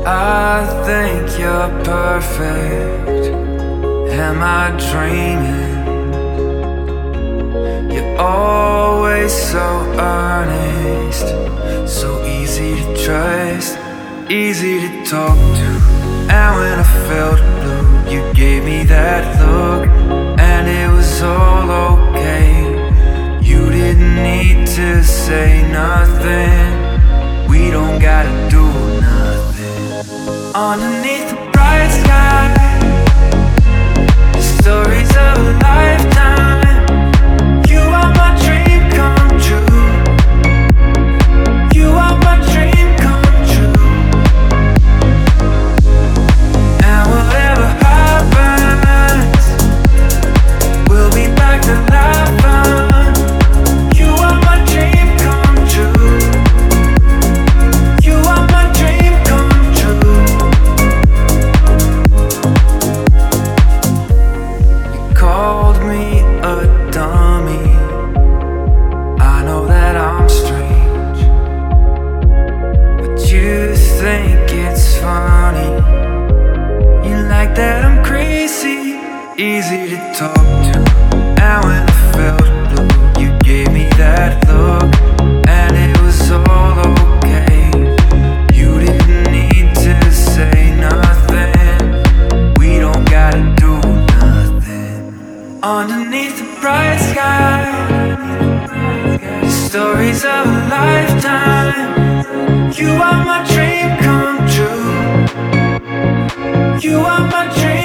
I think you're perfect. Am I dreaming? You're always so earnest, so easy to trust, easy to talk to. And when I felt blue, you gave me that look, and it was all okay. You didn't need to say nothing. We don't gotta do nothing. Underneath the bright sky, the stories of a lifetime. You are my dream come true. You are my dream come true. And whatever happens, we'll be back to laughing. You are my dream come true. You are my dream come true. You called me a dummy. I know that I'm strange, but you think it's funny. You like that I'm crazy, easy to talk to. And when I felt blue, you gave me that look, and it was all okay. You didn't need to say nothing. We don't gotta do nothing. Underneath the bright sky, the stories of a lifetime. You are my dream come true. You are my dream.